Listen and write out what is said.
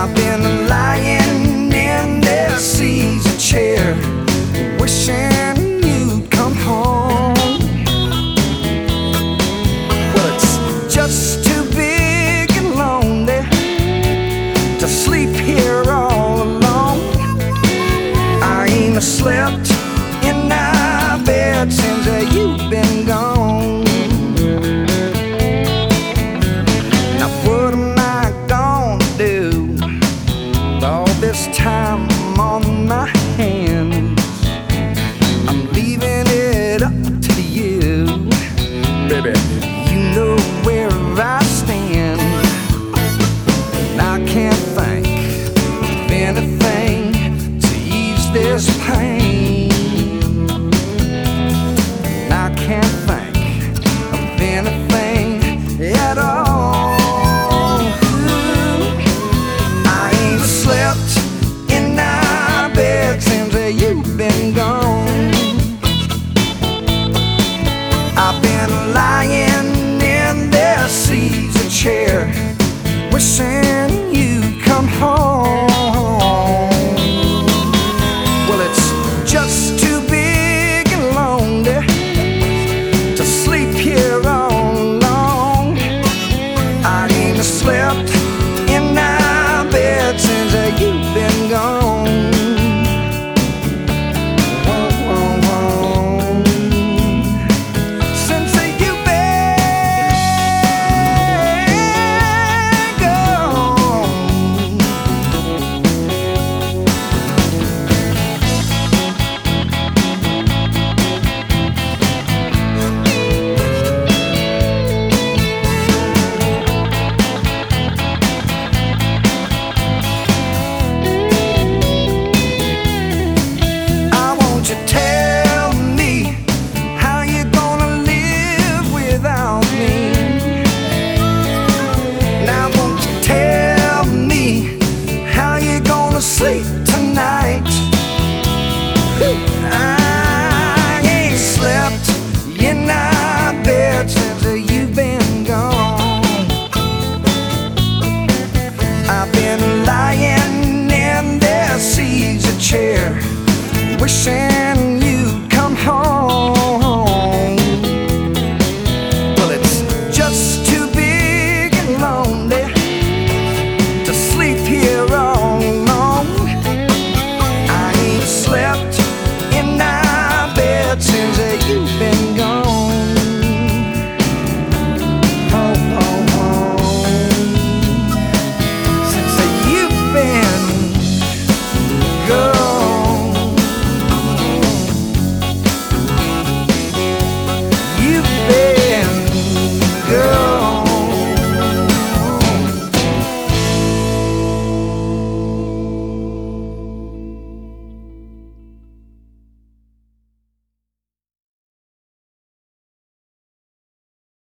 I've been lying in this easy chair, wishing you'd come home. Well, it's just too big and lonely to sleep here all alone. I ain't slept in my bed since you've been gone. Now what am I gonna do with all this time on my hands? I'm leaving it up to you, baby. You know where I stand, and I can't think of anything to ease this pain. And I can't think of anything at all. I ain't slept in my bed since you've been gone. I've been lying in this easy chair, wishing you'd come home. Well, it's just too big and lonely to sleep here all alone. I ain't slept in my bed since you've been gone. Since you've been gone. I want you to tell me how you gonna live without me. Now won't you tell me how you gonna sleep